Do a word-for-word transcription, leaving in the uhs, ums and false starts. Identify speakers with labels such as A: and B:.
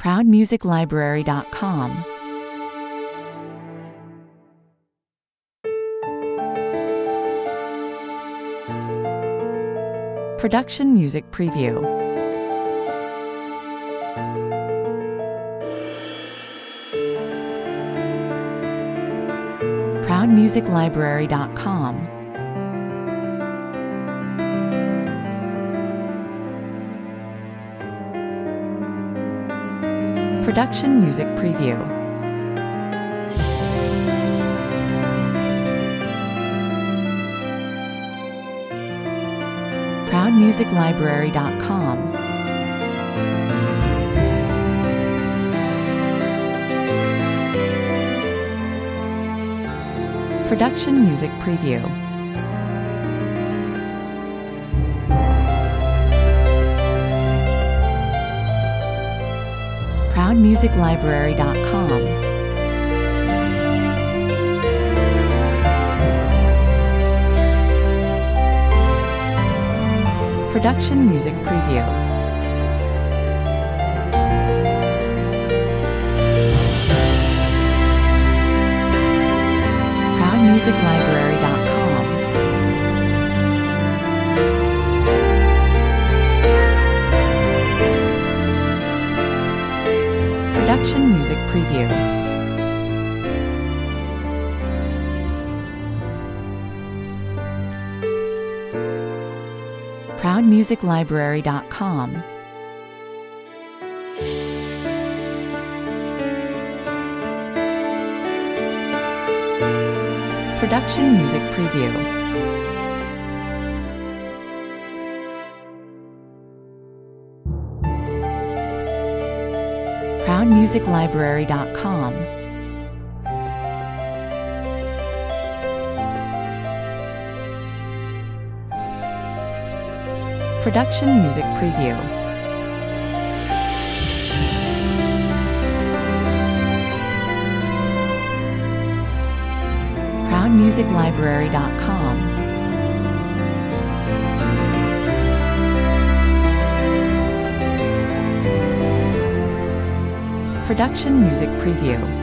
A: proud music library dot com. Production Music Preview. proud music library dot com. Production Music Preview. proud music library dot com. Production Music Preview. proud music library dot com. Production Music Preview. proud music library dot com. Production Music Preview. proud music library dot com. Production Music Preview. proud music library dot com. Production Music Preview. proud music library dot com. Production Music Preview.